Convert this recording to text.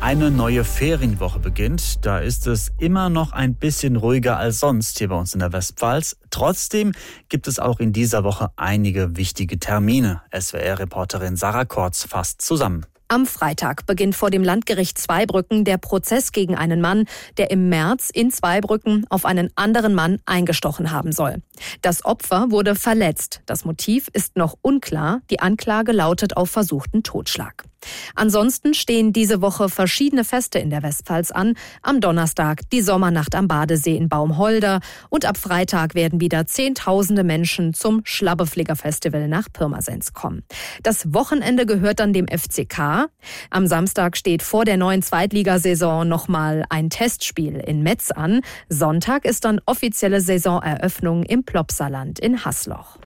Eine neue Ferienwoche beginnt. Da ist es immer noch ein bisschen ruhiger als sonst hier bei uns in der Westpfalz. Trotzdem gibt es auch in dieser Woche einige wichtige Termine. SWR-Reporterin Sarah Kortz fasst zusammen. Am Freitag beginnt vor dem Landgericht Zweibrücken der Prozess gegen einen Mann, der im März in Zweibrücken auf einen anderen Mann eingestochen haben soll. Das Opfer wurde verletzt. Das Motiv ist noch unklar. Die Anklage lautet auf versuchten Totschlag. Ansonsten stehen diese Woche verschiedene Feste in der Westpfalz an. Am Donnerstag die Sommernacht am Badesee in Baumholder und ab Freitag werden wieder Zehntausende Menschen zum Schlabbeflieger-Festival nach Pirmasens kommen. Das Wochenende gehört dann dem FCK. Am Samstag steht vor der neuen Zweitligasaison nochmal ein Testspiel in Metz an. Sonntag ist dann offizielle Saisoneröffnung im Plopsaland in Hasloch.